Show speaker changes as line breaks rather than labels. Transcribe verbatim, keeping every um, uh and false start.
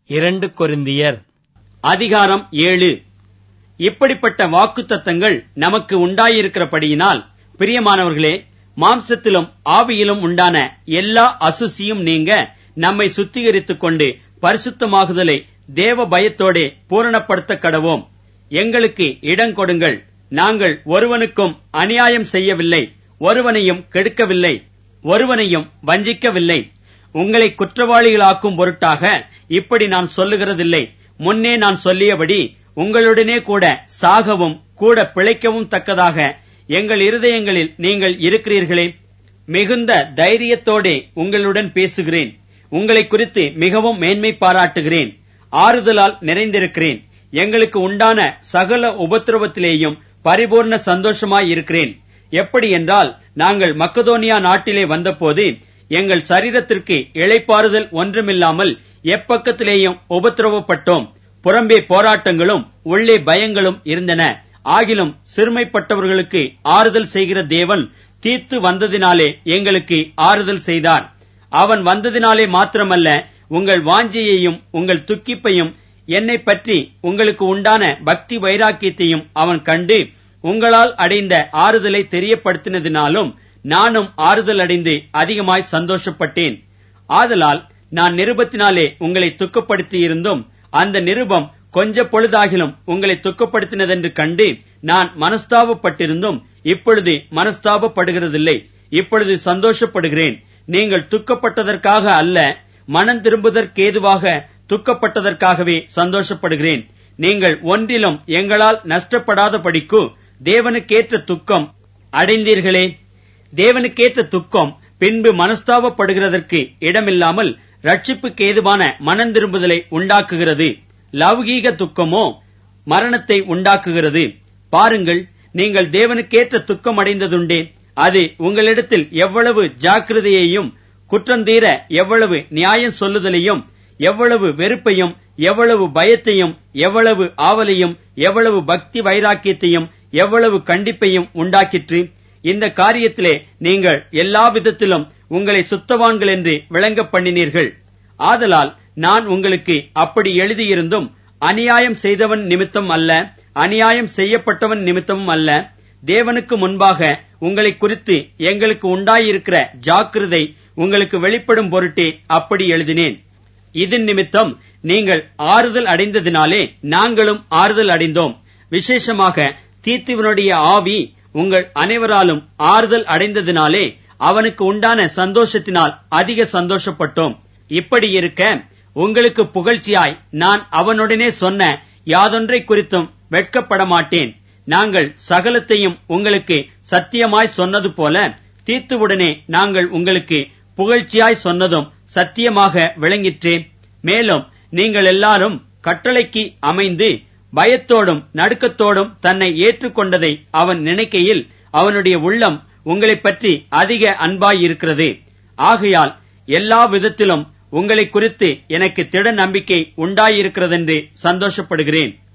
இரண்டு கொரிந்தியர்
அதிகாரம் ஏழு. இப்படிப்பட்ட வாக்குத்தத்தங்கள் நமக்கு உண்டாயிருக்கிறபடியினால், பிரியமானவர்களே, மாம்சத்திலும் ஆவியிலும் உண்டான எல்லா அசுசியும் நீங்க நம்மை சுத்திகரித்துக் கொண்டு பரிசுத்தமாகுதலை தேவ பயத்தோடே பூரணப்படுத்த கடவோம். எங்களுக்கு இடம் கொடுங்கள். நாங்கள் ஒருவனுக்கும் அநியாயம் செய்யவில்லை, ஒருவனையும் கெடுக்கவில்லை, ஒருவனையும் வஞ்சிக்கவில்லை. உங்களை குற்றவாளிகளாக்கும் பொருட்டாக இப்படி நான் சொல்லுகிறதில்லை. முன்னே நான் சொல்லியபடி உங்களுடனே கூட சாகவும் கூட பிழைக்கவும் தக்கதாக எங்கள் இருதயங்களில் நீங்கள் இருக்கிறீர்களே. மிகுந்த தைரியத்தோடே உங்களுடன் பேசுகிறேன். உங்களை குறித்து மிகவும் மேன்மை பாராட்டுகிறேன். ஆறுதலால் நிறைந்திருக்கிறேன். எங்களுக்கு உண்டான சகல உபத்திரவத்திலேயும் பரிபூர்ண சந்தோஷமாயிருக்கிறேன். எப்படி என்றால், நாங்கள் மக்கதோனியா நாட்டிலே வந்தபோது எங்கள் சரீரத்திற்கு இளைப்பாறுதல் ஒன்றுமில்லாமல் எப்பக்கத்திலேயும் உபத்திரவப்பட்டோம். புறம்பே போராட்டங்களும் உள்ளே பயங்களும் இருந்தன. ஆகிலும் சிறுமைப்பட்டவர்களுக்கு ஆறுதல் செய்கிற தேவன் தீத்து வந்ததினாலே எங்களுக்கு ஆறுதல் செய்தார். அவன் வந்ததினாலே மாத்திரமல்ல, உங்கள் வாஞ்சையையும் உங்கள் துக்கிப்பையும் என்னை பற்றி உங்களுக்கு உண்டான பக்தி வைராக்கியத்தையும் அவன் கண்டு உங்களால் அடைந்த ஆறுதலை தெரியப்படுத்தினதினாலும் நானும் ஆறுதல் அடைந்து அதிகமாய் சந்தோஷப்பட்டேன். ஆதலால் நான் நிருபத்தினாலே உங்களை துக்கப்படுத்தியிருந்தும் அந்த நிருபம் கொஞ்ச பொழுதாகிலும் உங்களை துக்கப்படுத்தினதென்று கண்டு நான் மனஸ்தாபப்பட்டிருந்தும் இப்பொழுது மனஸ்தாபப்படுகிறதில்லை. இப்பொழுது சந்தோஷப்படுகிறேன். நீங்கள் துக்கப்பட்டதற்காக அல்ல, மனம் திரும்புதற்கேதுவாக துக்கப்பட்டதற்காகவே சந்தோஷப்படுகிறேன். நீங்கள் ஒன்றிலும் எங்களால் நஷ்டப்படாதபடிக்கு தேவனுக்கேற்ற துக்கம் அடைந்தீர்களே. தேவனுக்கேற்ற துக்கம் பின்பு மனஸ்தாபப்படுகிறதற்கு இடமில்லாமல் ரட்சிப்புக்கு ஏதுவான மனம் திரும்புதலை உண்டாக்குகிறது. லௌகீக துக்கமோ மரணத்தை உண்டாக்குகிறது. பாருங்கள், நீங்கள் தேவனுக்கேற்ற துக்கம் அடைந்ததுண்டே. அது உங்களிடத்தில் எவ்வளவு ஜாக்கிரதையையும் குற்றந்தீர எவ்வளவு நியாயம் சொல்லுதலையும் எவ்வளவு வெறுப்பையும் எவ்வளவு பயத்தையும் எவ்வளவு ஆவலையும் எவ்வளவு பக்தி வைராக்கியத்தையும் எவ்வளவு கண்டிப்பையும் உண்டாக்கிற்று. இந்த காரியத்திலே நீங்கள் எல்லா விதத்திலும் உங்களை சுத்தவான்கள் என்று விளங்க பண்ணினீர்கள். ஆதலால் நான் உங்களுக்கு அப்படி எழுதியிருந்தும் அநியாயம் செய்தவன் நிமித்தம் அல்ல, அநியாயம் செய்யப்பட்டவன் நிமித்தமும் அல்ல, தேவனுக்கு முன்பாக உங்களை குறித்து எங்களுக்கு உண்டாயிருக்கிற ஜாக்கிரதை உங்களுக்கு வெளிப்படும் பொருட்டே அப்படி எழுதினேன். இதன் நிமித்தம் நீங்கள் ஆறுதல் அடைந்ததினாலே நாங்களும் ஆறுதல் அடைந்தோம். விசேஷமாக தீத்துவனுடைய ஆவி உங்கள் அனைவராலும் ஆறுதல் அடைந்ததினாலே அவனுக்கு உண்டான சந்தோஷத்தினால் அதிக சந்தோஷப்பட்டோம். இப்படி இருக்க உங்களுக்கு புகழ்ச்சியாய் நான் அவனுடனே சொன்ன யாதொன்றை குறித்தும் வெட்கப்பட மாட்டேன். நாங்கள் சகலத்தையும் உங்களுக்கு சத்தியமாய் சொன்னது போல தீத்துவுடனே நாங்கள் உங்களுக்கு புகழ்ச்சியாய் சொன்னதும் சத்தியமாக விளங்கிற்றே. மேலும் நீங்கள் எல்லாரும் கட்டளைக்கு அமைந்து பயத்தோடும் நடுக்கத்தோடும் தன்னை ஏற்றுக்கொண்டதை அவன் நினைக்கையில் அவனுடைய உள்ளம் உங்களை பற்றி அதிக அன்பாயிருக்கிறது. ஆகையால் எல்லா விதத்திலும் உங்களை குறித்து எனக்கு திட நம்பிக்கை உண்டாயிருக்கிறதென்று சந்தோஷப்படுகிறேன்.